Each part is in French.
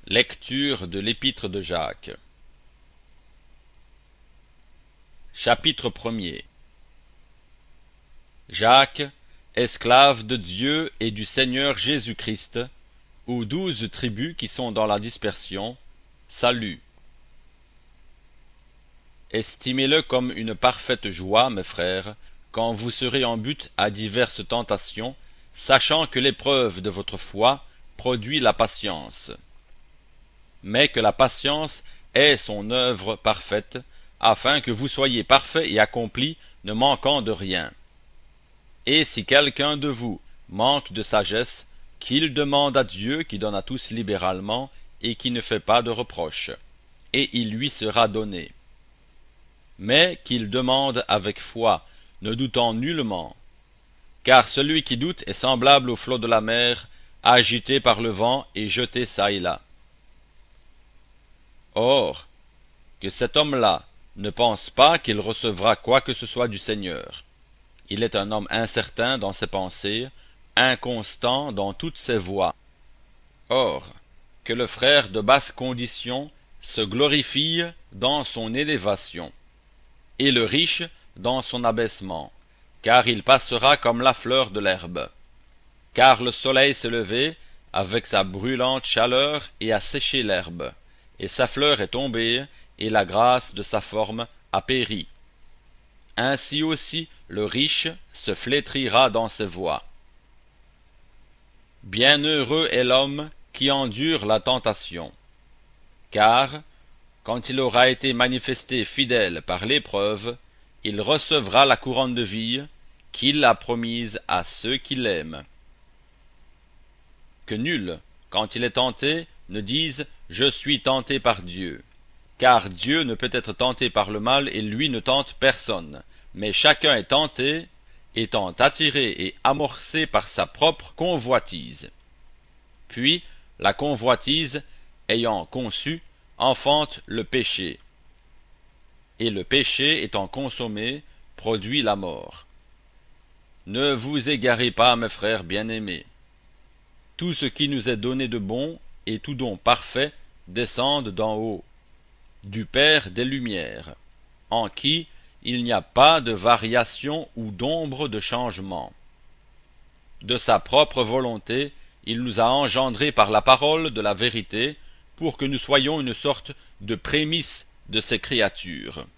Lecture de l'Épître de Jacques. Chapitre 1er. Jacques, esclave de Dieu et du Seigneur Jésus-Christ, aux 12 tribus qui sont dans la dispersion, salut. Estimez-le comme une parfaite joie, mes frères, quand vous serez en butte à diverses tentations, sachant que l'épreuve de votre foi produit la patience. Mais que la patience ait son œuvre parfaite, afin que vous soyez parfaits et accomplis, ne manquant de rien. Et si quelqu'un de vous manque de sagesse, qu'il demande à Dieu qui donne à tous libéralement et qui ne fait pas de reproche, et il lui sera donné. Mais qu'il demande avec foi, ne doutant nullement. Car celui qui doute est semblable au flot de la mer, agité par le vent et jeté çà et là. Or, que cet homme-là ne pense pas qu'il recevra quoi que ce soit du Seigneur. Il est un homme incertain dans ses pensées, inconstant dans toutes ses voies. Or, que le frère de basse condition se glorifie dans son élévation, et le riche dans son abaissement, car il passera comme la fleur de l'herbe. Car le soleil s'est levé avec sa brûlante chaleur et a séché l'herbe, et sa fleur est tombée, et la grâce de sa forme a péri. Ainsi aussi le riche se flétrira dans ses voies. Bienheureux est l'homme qui endure la tentation, car, quand il aura été manifesté fidèle par l'épreuve, il recevra la couronne de vie qu'il a promise à ceux qui l'aiment. Que nul, quand il est tenté, ne dise « Je suis tenté par Dieu », car Dieu ne peut être tenté par le mal et lui ne tente personne, mais chacun est tenté, étant attiré et amorcé par sa propre convoitise. Puis, la convoitise, ayant conçu, enfante le péché. Et le péché, étant consommé, produit la mort. Ne vous égarez pas, mes frères bien-aimés. Tout ce qui nous est donné de bon et tout don parfait descendent d'en haut, du Père des Lumières, en qui il n'y a pas de variation ou d'ombre de changement. De sa propre volonté, il nous a engendrés par la parole de la vérité, pour que nous soyons une sorte de prémices de ses créatures.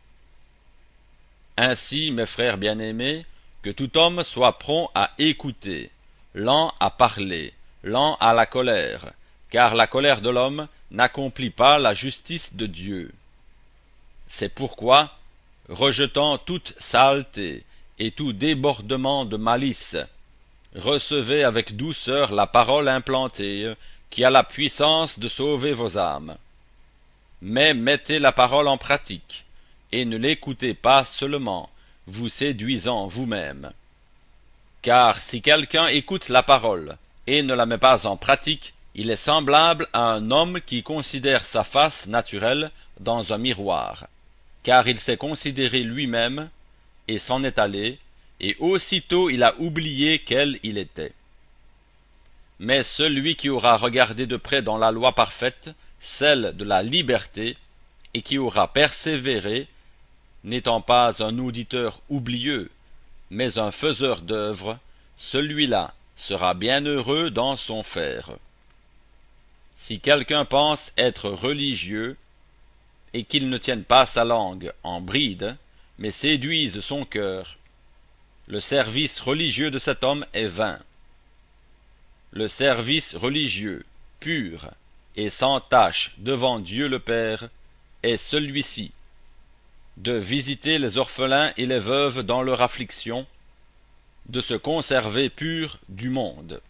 Ainsi, mes frères bien-aimés, que tout homme soit prompt à écouter, lent à parler, lent à la colère, car la colère de l'homme n'accomplit pas la justice de Dieu. C'est pourquoi, rejetant toute saleté et tout débordement de malice, recevez avec douceur la parole implantée, qui a la puissance de sauver vos âmes. Mais mettez la parole en pratique, et ne l'écoutez pas seulement, vous séduisant vous-même. Car si quelqu'un écoute la parole, et ne la met pas en pratique, il est semblable à un homme qui considère sa face naturelle dans un miroir, car il s'est considéré lui-même, et s'en est allé, et aussitôt il a oublié quel il était. Mais celui qui aura regardé de près dans la loi parfaite, celle de la liberté, et qui aura persévéré, n'étant pas un auditeur oublieux, mais un faiseur d'œuvres, celui-là sera bienheureux dans son faire. Si quelqu'un pense être religieux, et qu'il ne tienne pas sa langue en bride, mais séduise son cœur, le service religieux de cet homme est vain. Le service religieux, pur et sans tache devant Dieu le Père, est celui-ci, de visiter les orphelins et les veuves dans leur affliction, de se conserver pur du monde.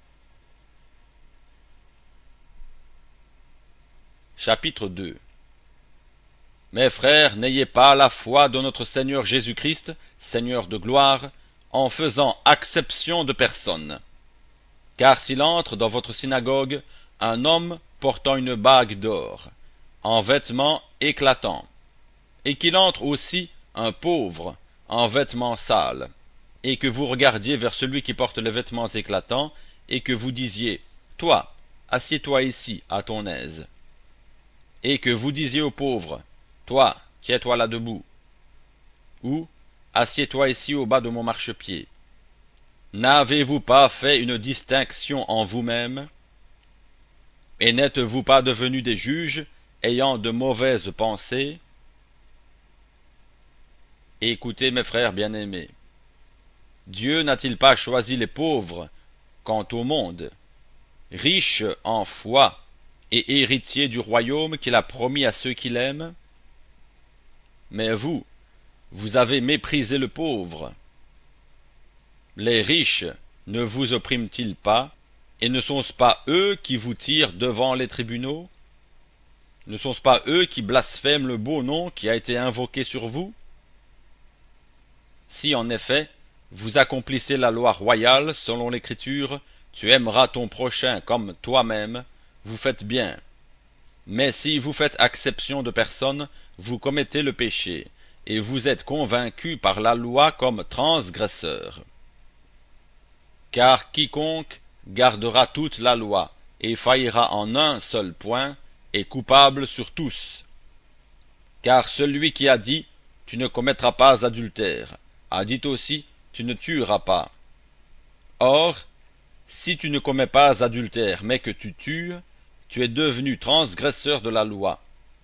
Chapitre 2. Mes frères, n'ayez pas la foi de notre Seigneur Jésus-Christ, Seigneur de gloire, en faisant acception de personne. Car s'il entre dans votre synagogue un homme portant une bague d'or, en vêtements éclatants, et qu'il entre aussi un pauvre en vêtements sales, et que vous regardiez vers celui qui porte les vêtements éclatants, et que vous disiez, « Toi, assieds-toi ici, à ton aise. Et que vous disiez aux pauvres, toi, tiens-toi là debout, ou assieds-toi ici au bas de mon marchepied. N'avez-vous pas fait une distinction en vous-même? Et n'êtes-vous pas devenus des juges, ayant de mauvaises pensées? Écoutez, mes frères bien-aimés, Dieu n'a-t-il pas choisi les pauvres quant au monde, riches en foi et héritiers du royaume qu'il a promis à ceux qui l'aiment? Mais vous avez méprisé le pauvre. Les riches ne vous oppriment-ils pas, et ne sont-ce pas eux qui vous tirent devant les tribunaux? Ne sont-ce pas eux qui blasphèment le beau nom qui a été invoqué sur vous? Si en effet vous accomplissez la loi royale selon l'Écriture, tu aimeras ton prochain comme toi-même, vous faites bien. Mais si vous faites acception de personne, vous commettez le péché, et vous êtes convaincus par la loi comme transgresseurs. Car quiconque gardera toute la loi et faillira en un seul point est coupable sur tous. Car celui qui a dit « Tu ne commettras pas adultère » a dit aussi « Tu ne tueras pas ». Or, si tu ne commets pas adultère mais que tu tues, tu es devenu transgresseur de la loi.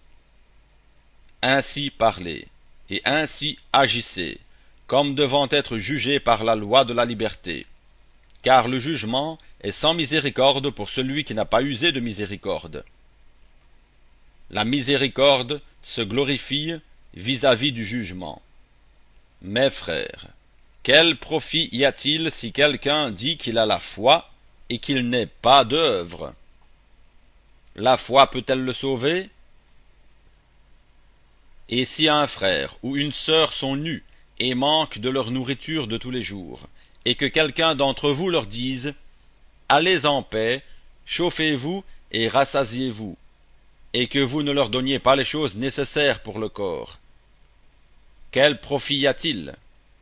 Ainsi parlez, et ainsi agissez, comme devant être jugés par la loi de la liberté. Car le jugement est sans miséricorde pour celui qui n'a pas usé de miséricorde. La miséricorde se glorifie vis-à-vis du jugement. Mes frères, quel profit y a-t-il si quelqu'un dit qu'il a la foi et qu'il n'ait pas d'œuvre? La foi peut-elle le sauver? Et si un frère ou une sœur sont nus et manquent de leur nourriture de tous les jours, et que quelqu'un d'entre vous leur dise « Allez en paix, chauffez-vous et rassasiez-vous », et que vous ne leur donniez pas les choses nécessaires pour le corps, quel profit y a-t-il?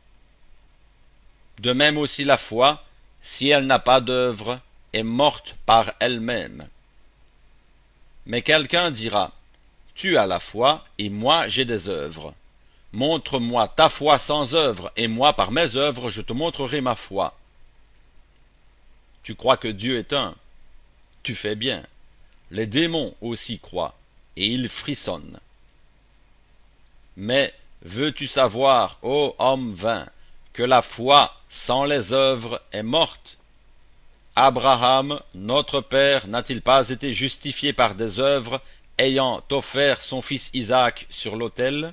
De même aussi la foi, si elle n'a pas d'œuvre, est morte par elle-même. Mais quelqu'un dira, tu as la foi, et moi j'ai des œuvres. Montre-moi ta foi sans œuvre, et moi par mes œuvres je te montrerai ma foi. Tu crois que Dieu est un? Tu fais bien. Les démons aussi croient, et ils frissonnent. Mais veux-tu savoir, ô homme vain, que la foi sans les œuvres est morte? Abraham, notre père, n'a-t-il pas été justifié par des œuvres, ayant offert son fils Isaac sur l'autel?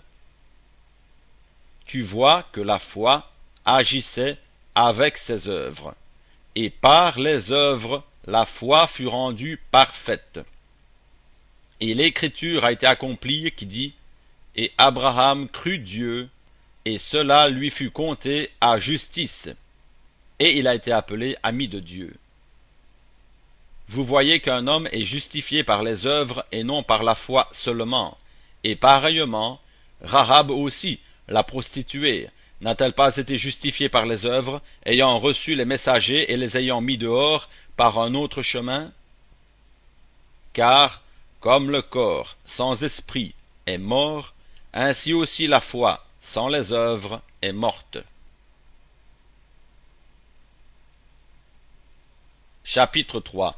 Tu vois que la foi agissait avec ses œuvres, et par les œuvres la foi fut rendue parfaite. Et l'Écriture a été accomplie qui dit, « Et Abraham crut Dieu, et cela lui fut compté à justice, et il a été appelé ami de Dieu. » Vous voyez qu'un homme est justifié par les œuvres et non par la foi seulement, et pareillement, Rahab aussi, la prostituée, n'a-t-elle pas été justifiée par les œuvres, ayant reçu les messagers et les ayant mis dehors par un autre chemin? Car, comme le corps sans esprit est mort, ainsi aussi la foi sans les œuvres est morte. Chapitre 3.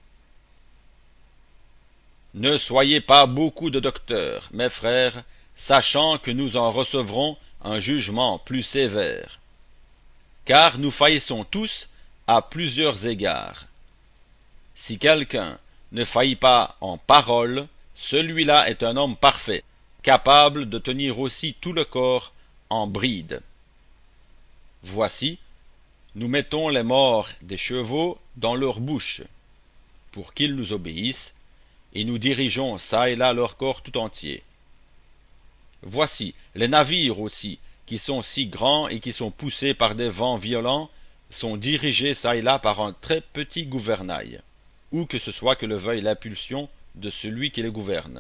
Ne soyez pas beaucoup de docteurs, mes frères, sachant que nous en recevrons un jugement plus sévère. Car nous faillissons tous à plusieurs égards. Si quelqu'un ne faillit pas en parole, celui-là est un homme parfait, capable de tenir aussi tout le corps en bride. Voici, nous mettons les morts des chevaux dans leur bouche, pour qu'ils nous obéissent, et nous dirigeons çà et là leur corps tout entier. Voici, les navires aussi, qui sont si grands et qui sont poussés par des vents violents, sont dirigés çà et là par un très petit gouvernail, ou que ce soit que le veuille l'impulsion de celui qui les gouverne.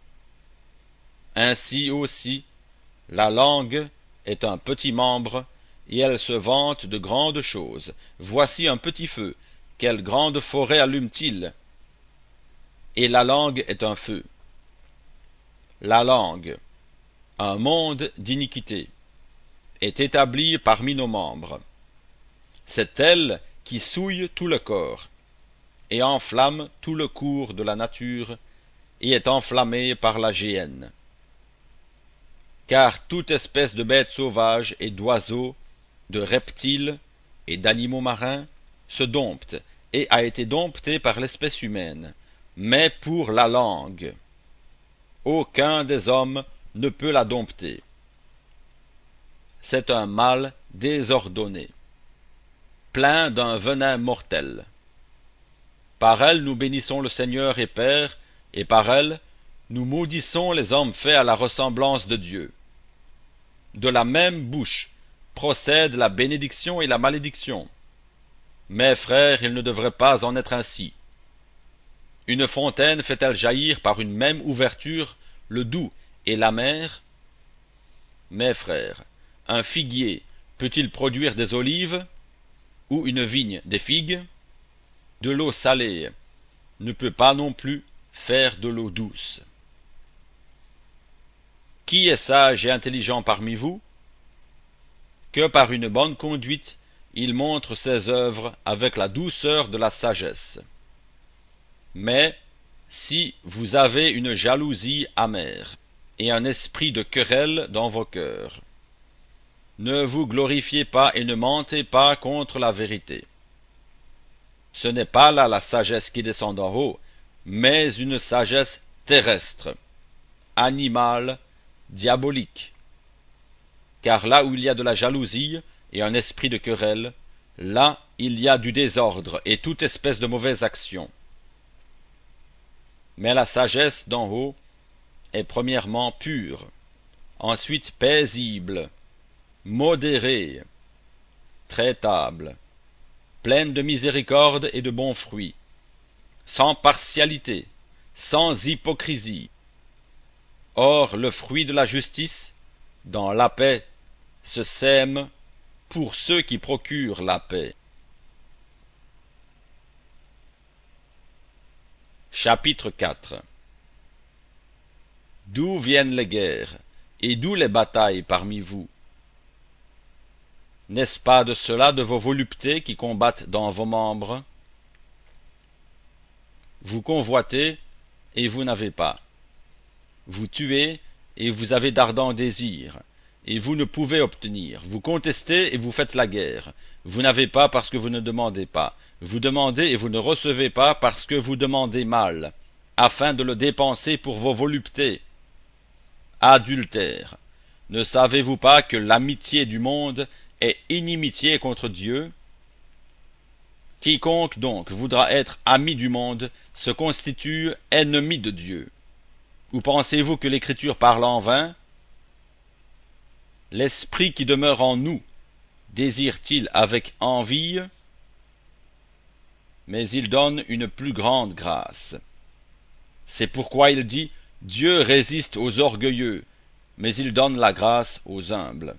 Ainsi aussi, la langue est un petit membre, et elle se vante de grandes choses. Voici un petit feu, quelle grande forêt allume-t-il? et la langue est un feu. La langue, un monde d'iniquité, est établie parmi nos membres. C'est elle qui souille tout le corps, et enflamme tout le cours de la nature, et est enflammée par la géhenne. Car toute espèce de bêtes sauvages et d'oiseaux, de reptiles et d'animaux marins se dompte, et a été domptée par l'espèce humaine, mais pour la langue, aucun des hommes ne peut la dompter. C'est un mal désordonné, plein d'un venin mortel. Par elle nous bénissons le Seigneur et Père, et par elle nous maudissons les hommes faits à la ressemblance de Dieu. De la même bouche procèdent la bénédiction et la malédiction. Mes frères, il ne devrait pas en être ainsi. Une fontaine fait-elle jaillir par une même ouverture le doux et l'amer? Mes frères, un figuier peut-il produire des olives, ou une vigne des figues? De l'eau salée ne peut pas non plus faire de l'eau douce. Qui est sage et intelligent parmi vous? Que par une bonne conduite il montre ses œuvres avec la douceur de la sagesse. Mais si vous avez une jalousie amère et un esprit de querelle dans vos cœurs, ne vous glorifiez pas et ne mentez pas contre la vérité. Ce n'est pas là la sagesse qui descend d'en haut, mais une sagesse terrestre, animale, diabolique. Car là où il y a de la jalousie et un esprit de querelle, là il y a du désordre et toute espèce de mauvaise action. Mais la sagesse d'en haut est premièrement pure, ensuite paisible, modérée, traitable, pleine de miséricorde et de bons fruits, sans partialité, sans hypocrisie. Or le fruit de la justice, dans la paix, se sème pour ceux qui procurent la paix. Chapitre 4. D'où viennent les guerres, et d'où les batailles parmi vous? N'est-ce pas de cela de vos voluptés qui combattent dans vos membres? Vous convoitez, et vous n'avez pas. Vous tuez, et vous avez d'ardents désirs, et vous ne pouvez obtenir. Vous contestez, et vous faites la guerre. Vous n'avez pas parce que vous ne demandez pas. Vous demandez, et vous ne recevez pas parce que vous demandez mal, afin de le dépenser pour vos voluptés. Adultère, ne savez-vous pas que l'amitié du monde est inimitié contre Dieu? Quiconque donc voudra être ami du monde se constitue ennemi de Dieu. Ou pensez-vous que l'Écriture parle en vain? L'Esprit qui demeure en nous désire-t-il avec envie? Mais il donne une plus grande grâce. C'est pourquoi il dit, Dieu résiste aux orgueilleux, mais il donne la grâce aux humbles.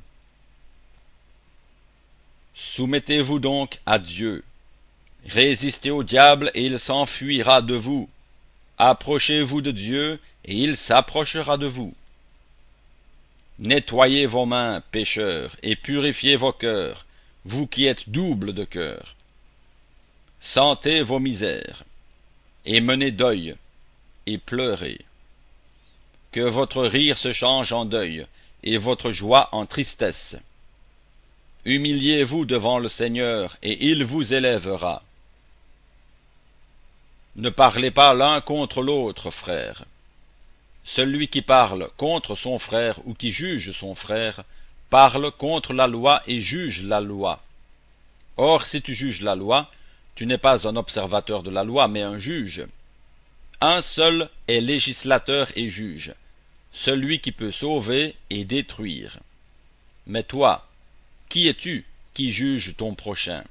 Soumettez-vous donc à Dieu. Résistez au diable et il s'enfuira de vous. Approchez-vous de Dieu et il s'approchera de vous. Nettoyez vos mains, pécheurs, et purifiez vos cœurs, vous qui êtes doubles de cœur. Sentez vos misères, et menez deuil, et pleurez. Que votre rire se change en deuil, et votre joie en tristesse. Humiliez-vous devant le Seigneur, et il vous élèvera. Ne parlez pas l'un contre l'autre, frères. Celui qui parle contre son frère ou qui juge son frère, parle contre la loi et juge la loi. Or, si tu juges la loi, tu n'es pas un observateur de la loi, mais un juge. Un seul est législateur et juge, celui qui peut sauver et détruire. Mais toi, qui es-tu qui juge ton prochain?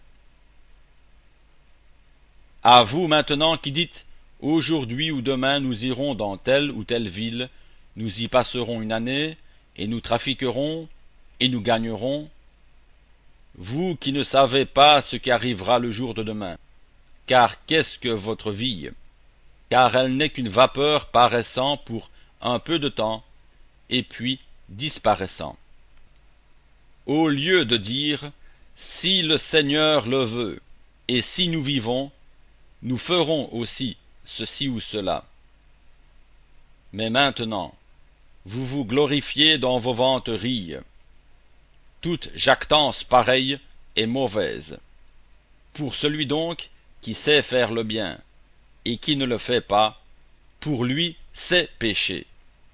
À vous maintenant qui dites, aujourd'hui ou demain nous irons dans telle ou telle ville, nous y passerons une année, et nous trafiquerons, et nous gagnerons. Vous qui ne savez pas ce qui arrivera le jour de demain, car qu'est-ce que votre vie? car elle n'est qu'une vapeur paraissant pour un peu de temps, et puis disparaissant. Au lieu de dire « Si le Seigneur le veut, et si nous vivons, nous ferons aussi ceci ou cela. » Mais maintenant, vous vous glorifiez dans vos vanteries. Toute jactance pareille est mauvaise. Pour celui donc qui sait faire le bien, et qui ne le fait pas, pour lui c'est péché.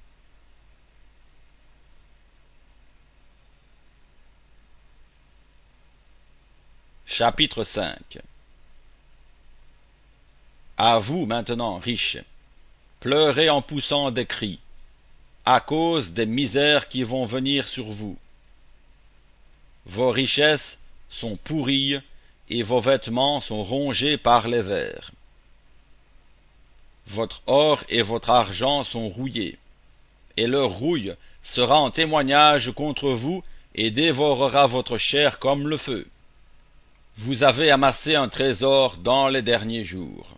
Chapitre 5. À vous maintenant, riches, pleurez en poussant des cris, à cause des misères qui vont venir sur vous. Vos richesses sont pourries, et vos vêtements sont rongés par les vers. Votre or et votre argent sont rouillés, et leur rouille sera en témoignage contre vous, et dévorera votre chair comme le feu. Vous avez amassé un trésor dans les derniers jours.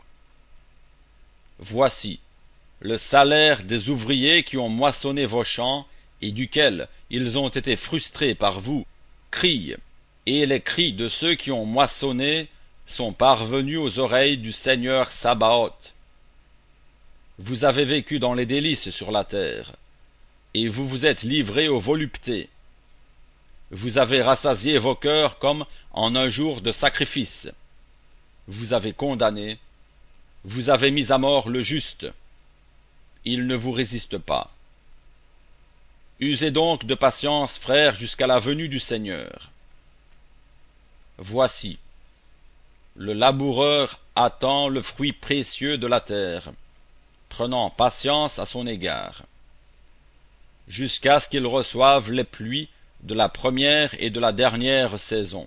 Voici le salaire des ouvriers qui ont moissonné vos champs, et duquel ils ont été frustrés par vous, crient, et les cris de ceux qui ont moissonné sont parvenus aux oreilles du Seigneur Sabaoth. Vous avez vécu dans les délices sur la terre, et vous vous êtes livrés aux voluptés. Vous avez rassasié vos cœurs comme en un jour de sacrifice. Vous avez condamné, vous avez mis à mort le juste. Il ne vous résiste pas. Usez donc de patience, frères, jusqu'à la venue du Seigneur. Voici, le laboureur attend le fruit précieux de la terre, prenant patience à son égard, jusqu'à ce qu'il reçoive les pluies de la première et de la dernière saison.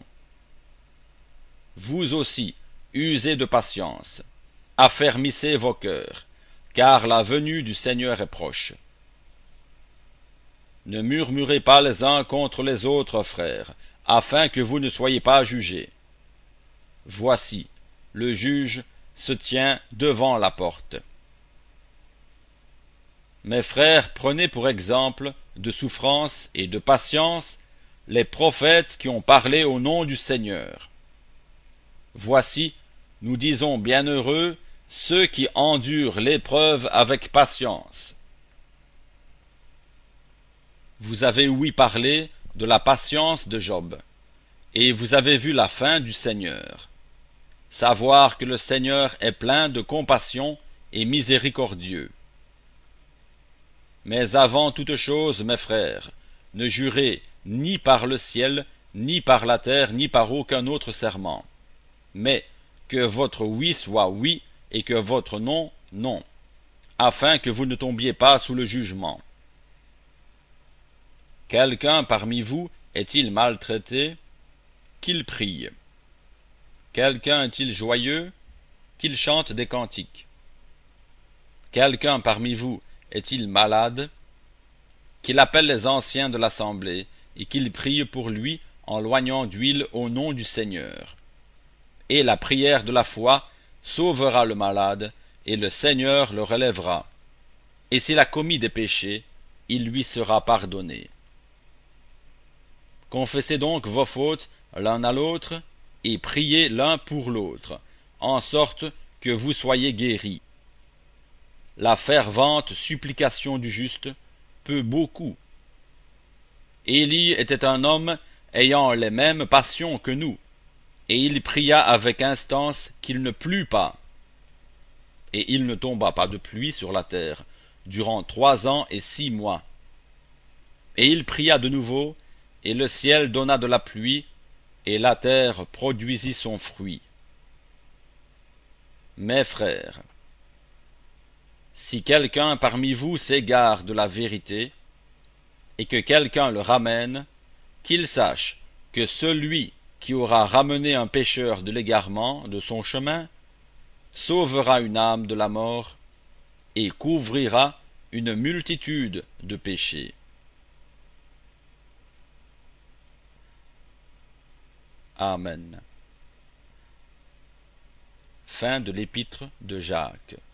Vous aussi, usez de patience, affermissez vos cœurs, car la venue du Seigneur est proche. Ne murmurez pas les uns contre les autres, frères, afin que vous ne soyez pas jugés. Voici, le juge se tient devant la porte. Mes frères, prenez pour exemple de souffrance et de patience les prophètes qui ont parlé au nom du Seigneur. Voici, nous disons bienheureux ceux qui endurent l'épreuve avec patience. Vous avez ouï parler de la patience de Job, et vous avez vu la fin du Seigneur. Savoir que le Seigneur est plein de compassion et miséricordieux. Mais avant toute chose, mes frères, ne jurez ni par le ciel, ni par la terre, ni par aucun autre serment, mais que votre oui soit oui, et que votre non, non, afin que vous ne tombiez pas sous le jugement. Quelqu'un parmi vous est-il maltraité? Qu'il prie. Quelqu'un est-il joyeux? Qu'il chante des cantiques. Quelqu'un parmi vous est-il malade? Qu'il appelle les anciens de l'assemblée, et qu'il prie pour lui en loignant d'huile au nom du Seigneur. Et la prière de la foi sauvera le malade, et le Seigneur le relèvera. Et s'il a commis des péchés, il lui sera pardonné. Confessez donc vos fautes l'un à l'autre, et priez l'un pour l'autre, en sorte que vous soyez guéris. La fervente supplication du juste peut beaucoup. Élie était un homme ayant les mêmes passions que nous, et il pria avec instance qu'il ne plût pas. Et il ne tomba pas de pluie sur la terre durant 3 ans et 6 mois. Et il pria de nouveau, et le ciel donna de la pluie, et la terre produisit son fruit. Mes frères, si quelqu'un parmi vous s'égare de la vérité, et que quelqu'un le ramène, qu'il sache que celui qui aura ramené un pécheur de l'égarement de son chemin, sauvera une âme de la mort, et couvrira une multitude de péchés. Amen. Fin de l'épître de Jacques.